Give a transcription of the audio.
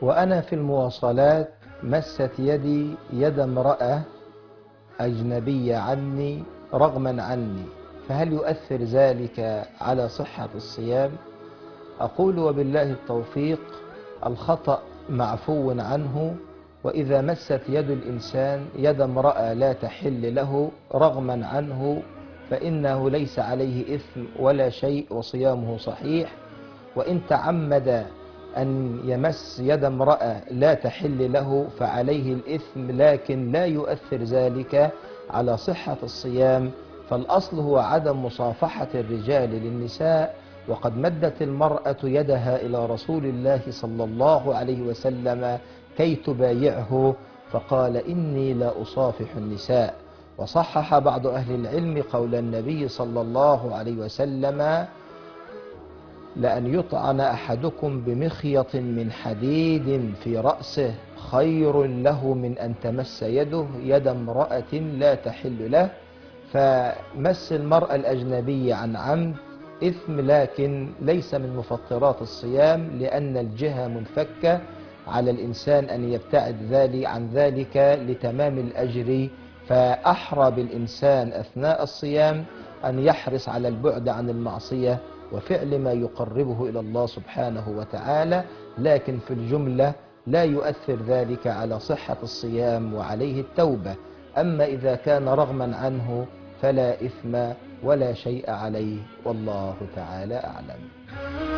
وأنا في المواصلات مست يدي يد امرأة أجنبية عني رغما عني، فهل يؤثر ذلك على صحة الصيام؟ أقول وبالله التوفيق. الخطأ معفو عنه، وإذا مست يد الإنسان يد امرأة لا تحل له رغما عنه فإنه ليس عليه إثم ولا شيء وصيامه صحيح. وإن تعمد أن يمس يد امرأة لا تحل له فعليه الإثم، لكن لا يؤثر ذلك على صحة الصيام، فالأصل هو عدم مصافحة الرجال للنساء. وقد مدت المرأة يدها إلى رسول الله صلى الله عليه وسلم كي تبايعه، فقال إني لا أصافح النساء. وصحح بعض أهل العلم قول النبي صلى الله عليه وسلم: لأن يطعن أحدكم بمخيط من حديد في رأسه خير له من أن تمس يده يد امرأة لا تحل له. فمس المرأة الأجنبية عن عمد إثم، لكن ليس من مفطرات الصيام، لأن الجهة منفكة، على الإنسان أن يبتعد عن ذلك لتمام الأجر. فأحرى بالإنسان أثناء الصيام أن يحرص على البعد عن المعصية وفعل ما يقربه إلى الله سبحانه وتعالى، لكن في الجملة لا يؤثر ذلك على صحة الصيام وعليه التوبة. أما إذا كان رغما عنه فلا إثم ولا شيء عليه، والله تعالى أعلم.